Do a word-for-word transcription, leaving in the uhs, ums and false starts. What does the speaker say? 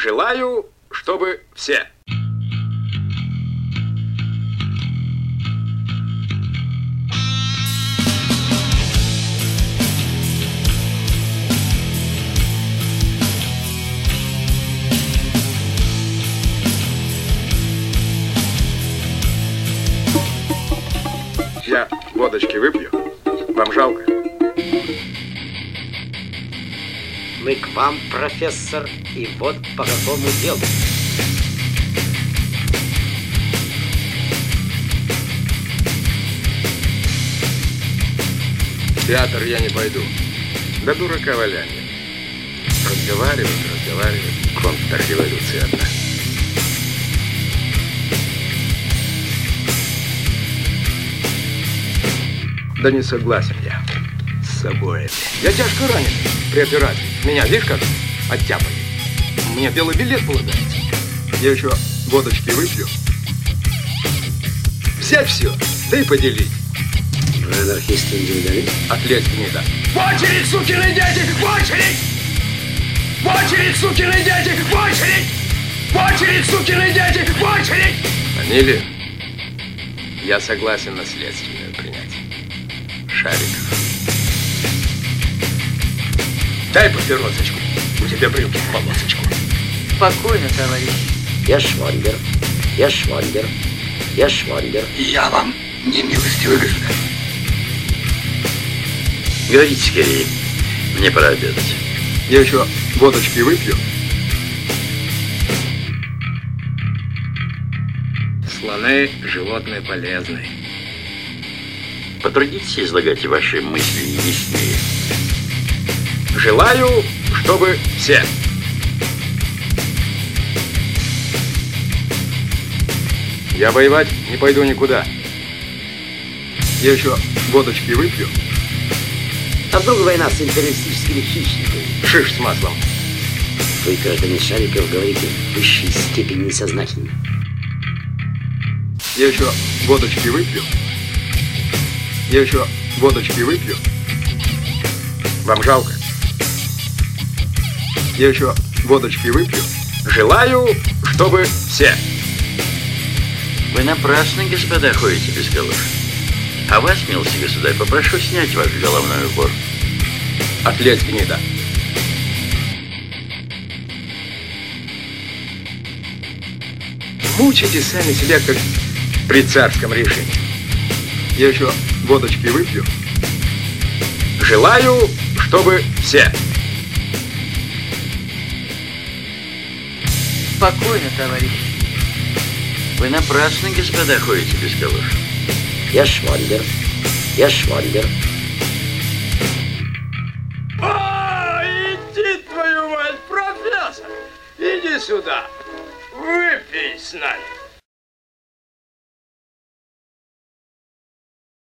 Желаю, чтобы все. Я водочки выпью. Вам жалко? Мы к вам, профессор, и вот по какому делу. В театр я не пойду. Да дурака валяние. Разговаривать, разговаривать. Контрреволюция одна. Да не согласен я с собой. Я тяжко ранен при операции. Меня, видишь, как оттяпали. Мне белый билет полагается. Я еще водочки выпью. Взять все, да и поделить. Вы анархисты индивидуалист? Отлезь, гнида. В очередь, сукины дети! В очередь! В очередь, сукины дети! В очередь! В очередь, сукины дети! В очередь! Фамилия? Я согласен на следственную принять. Шариков. Дай папиросочку. У тебя брюки в полосочку. Спокойно, товарищ. Я Швондер. Я Швондер. Я Швондер. Я вам не милостивый государь. Говорите скорее. Мне пора обедать. Я еще водочки выпью. Слоны – животные полезные. Потрудитесь излагать ваши мысли яснее. Желаю, чтобы все. Я воевать не пойду никуда. Я еще водочки выпью. А вдруг война с империалистическими хищниками? Шиш с маслом. Вы, гражданин Шариков, говорите в высшей степени несознательно. Я еще водочки выпью. Я еще водочки выпью. Вам жалко? Я еще водочки выпью. Желаю, чтобы все. Вы напрасно, господа, ходите без галош. А вас, милостивый государь, попрошу снять ваш головной убор. Отлезь, гнида. Мучите сами себя, как при царском режиме. Я еще водочки выпью. Желаю, чтобы все. Спокойно, товарищ. Вы напрасно, господа, ходите без галош. Я Швондер. Я Швондер. А, иди, твою мать, профессор! Иди сюда. Выпей с нами.